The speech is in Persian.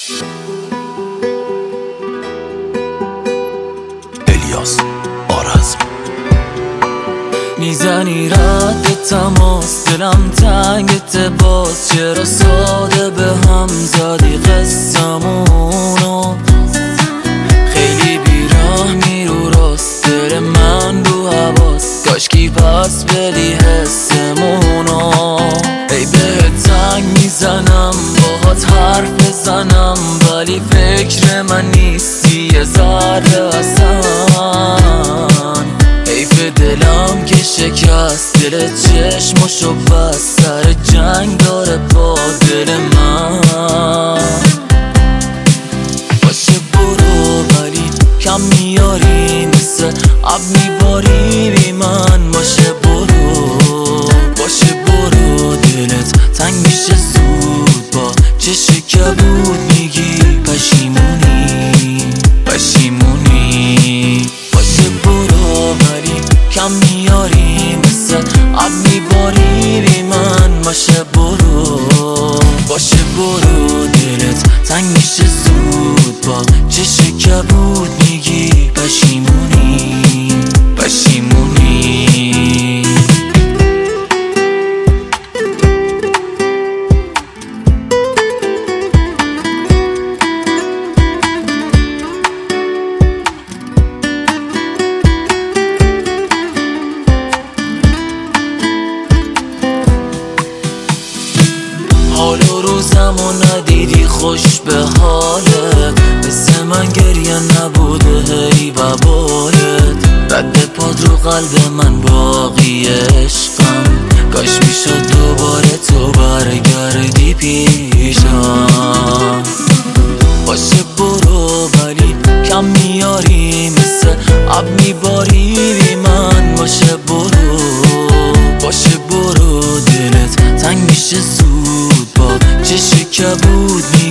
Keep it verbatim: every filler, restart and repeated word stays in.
الیاس آرزم. میزنی رد تماس، دلم تنگت باز، چرا ساده به هم زدی قصمونو؟ خیلی بیراه میرو راست، دل من رو حواس، کاشکی پس بدی حسمونو. ای به تنگ میزنم باهات حرف بزنم، ولی فکر من نیستی یه ذره اصلا. حیف دلم که شکست، دل چشمشو بست، سر جنگ داره با دل من. باشه برو ولی کم میاری، مثل اب میباری بی من. باشه برو باشه برو، دلت تنگ میشه زود، با چش کبود میگی پشیمونی پشیمونی. باشه برو ولی کم میاری، مثل اب میباری بی من. باشه برو باشه برو، دلت تنگ میشه زود، با چش کبود میگی پشیمونی پشیمونی. حال و روزمو ندیدی خوش به حالت، مثل من گریه نبوده هی و بالت. رد پاد رو قلب من باقی عشقم، کاش میشد دوباره تو برگردی پیشم. باشه برو ولی کم میاری، مثل اب میباری بی من. باشه برو باشه برو، دلت تنگ میشه زود، با چش کبود